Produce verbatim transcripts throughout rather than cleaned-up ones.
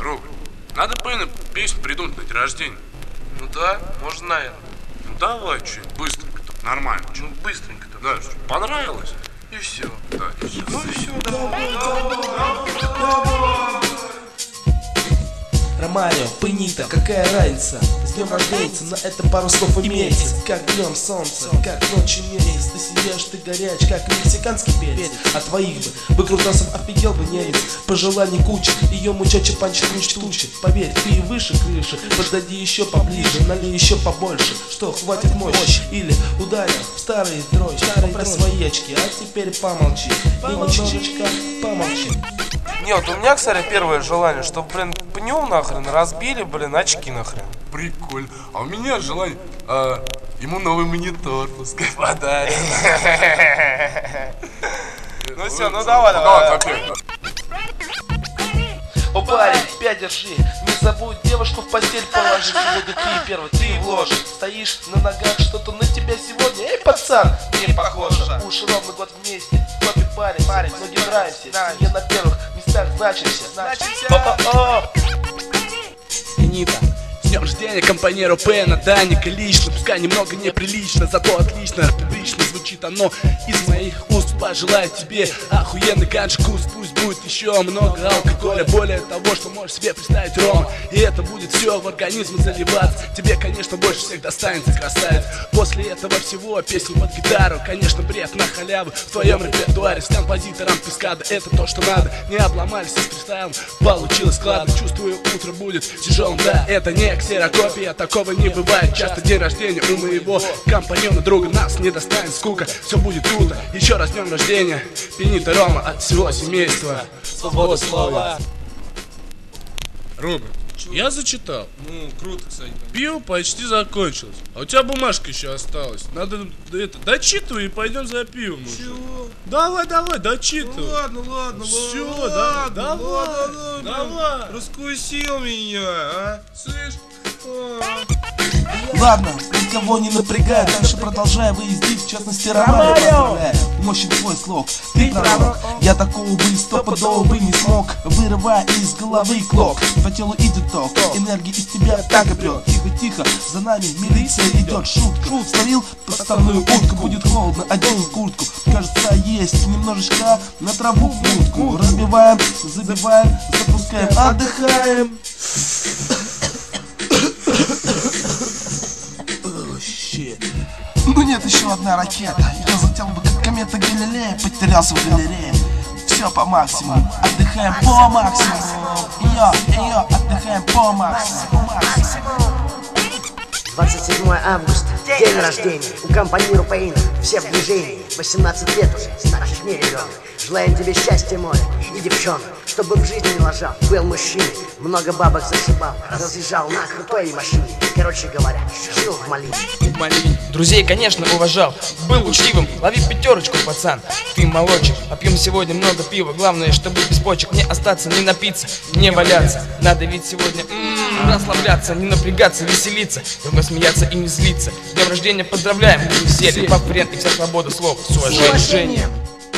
Роб, надо Пейна песню придумать на день рождения. Ну да, можно, наверное. Ну давай что-нибудь быстренько, так нормально. Ну быстренько-то. Да, что, понравилось? И все. Да, и все. Ну и все, давай. Ромарио, Пенита, какая разница? С днем рождения, на это пару слов имеется. Как днем солнце, как ночью месяц. Ты сидишь, ты горяч, как мексиканский перец. А твоих бы, бы крутасов офигел бы немец. Пожеланий куча, ее мучача панчит луч тучи. Поверь, ты выше крыши, подойди еще поближе, налей еще побольше. Что, хватит мощи? Или ударил в старые дрочки, поправь свои очки, а теперь помолчи. И немножечко помолчи. Не, вот у меня, кстати, первое желание, чтобы, блин, пню нахрен разбили, блин, очки нахрен. Прикольно. А у меня желание а, ему новый монитор пускай подарит. Ну все, ну давай, давай. О, парень, пять держи, не забудь девушку в постель положить. Сегодня ты первый, ты в ложе. Стоишь на ногах, что-то на тебя сегодня. Эй, пацан, не похоже. Уж ровно год вместе, копи парень, парень, ноги нравимся. Я на первых местах значимся. О-о-о. Пенита, с днем рождения компаньеру Пейна, Даника лично. Пускай немного неприлично, зато отлично, публично звучит оно из моих уст. Пожелаю тебе охуенный ганж-вкус. Пусть будет еще много алкоголя, более того, что можешь себе представить, Рома. И это будет все в организм заливаться. Тебе, конечно, больше всех достанется, красавец. После этого всего песни под гитару, конечно, бред на халяву в твоем репертуаре. С композитором Пескада, это то, что надо. Не обломались с фристайлом, получилось складно. Чувствую, утро будет тяжелым, да, это не ксерокопия, такого не бывает часто. День рождения у моего компаньона, друга, нас не достанет скука. Все будет круто, еще раз днем рождения, Пенита, Рома, от всего семейства. Свобода слова. Роберт, я зачитал. Ну, круто, кстати. Пиво почти закончилось. А у тебя бумажка еще осталась. Надо это дочитывай и пойдем за пивом. Чего? Давай, давай, дочитывай. Ну ладно, ладно, Все, ладно, да, давай, ладно, давай. Раскусил меня, а? Слышь? Ладно, никого не напрягай, дальше продолжай выездить, в частности Ромарио поздравляю. Мощен твой слог, ты пророк. Я такого бы стопудово бы не смог, вырывая из головы клок. По телу идет ток, энергия из тебя так и прет. Тихо-тихо, за нами милиция идет, шутка. Словил подставную утку, будет холодно, одень куртку. Кажется, есть немножечко на траву утку. Разбиваем, забиваем, запускаем, отдыхаем. Ну нет, еще одна ракета. Я залетел бы как комета Галилея, потерялся в галерее. Все по максимуму, отдыхаем по максимуму. Йо, йо, отдыхаем по максимуму. двадцать седьмое августа, день рождения у компаньера Пейна. Все в движении, восемнадцать лет уже, старших не ребенок. Желаем тебе счастья, море, и девчонок, чтобы в жизни не лажал, был мужчиной, много бабок зашибал, разъезжал на крутой машине. Короче говоря, жил в Малине. Друзей, конечно, уважал, был учтивым, лови пятерочку, пацан. Ты молодчик, попьем сегодня много пива. Главное, чтобы без почек не остаться, не напиться, не валяться. Надо ведь сегодня м-м, расслабляться, не напрягаться, веселиться, только смеяться и не злиться. С днем рождения поздравляем, веселье, папрен и вся свобода слова. С уважением.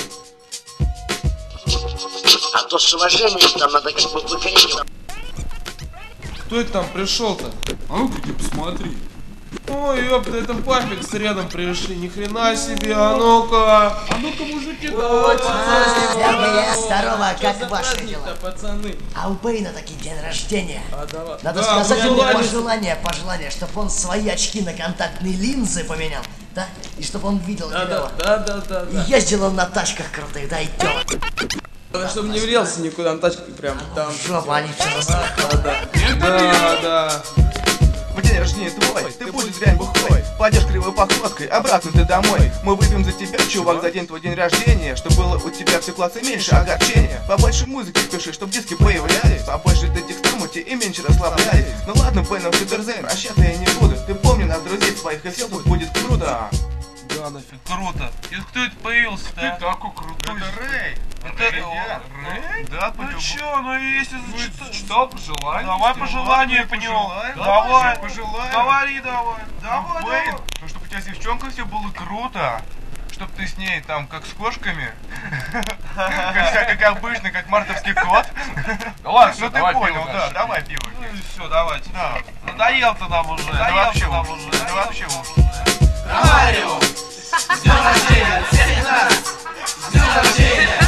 А то с уважением там надо как бы выкрикивать. Кто это там пришел-то? А ну-ка ты посмотри. Ой, ёпта, это папик с рядом пришли, ни хрена себе, а ну-ка. А ну-ка, мужики, Вот, здорово, как ваши дела? пацаны. А у Пейна таки день рождения. А, давай. Надо Да, сказать ему пожелание. пожелание, пожелание, чтобы он свои очки на контактные линзы поменял, да? И чтобы он видел Да, клево. да, да, да, да. И ездил он на тачках крутых, да, и тёлок. Чтобы не влился никуда на тачке прям там. Жопа, они все застрахованы. Да, да. В день рождения твой, ты будешь дрянь бухой. Пойдешь кривой походкой, обратно ты домой. Мы выпьем за тебя, чувак, за день твой день рождения. Чтоб было у тебя в ситуации меньше огорчения. Побольше музыки пиши, чтоб диски появлялись. Побольше ты текстурмути и меньше расслаблялись. Ну ладно, Пейна, Фидерзейн, прощаться я не буду. Ты помни нас, друзей своих, и все тут будет круто. Да, нафиг. Круто. И кто это появился-то? Ты такой крутой. Это Рэй. Это Рэй? Да, Ну по-любому. чё, ну если зачитал. Читал пожелания? Давай пожелание по нему. Давай, говори давай. Давай, давай. Ну, чтобы у тебя с девчонкой все было круто. Чтоб ты с ней там как с кошками. Как обычно, как мартовский кот. Ладно, Ну ты понял, да, давай пиво. Ну и все, давайте. Да. Надоел-то нам уже. Да вообще Надоел-то нам уж. уже. Да вообще уж. Ромарио, с днем рождения, всех нас, с днем рождения.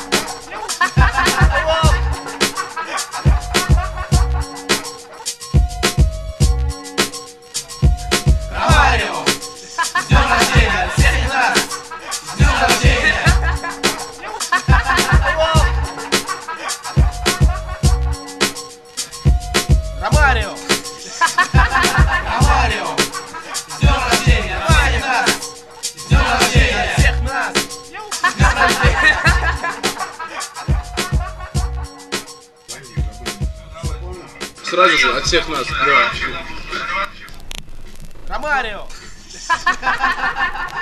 Ромарио, с днем рождения, всех нас, с днем рождения. Ромарио, Ромарио, с днем рождения, всех нас, с днем рождения, всех нас, с днем рождения. Сразу же от всех нас, да. Ромарио.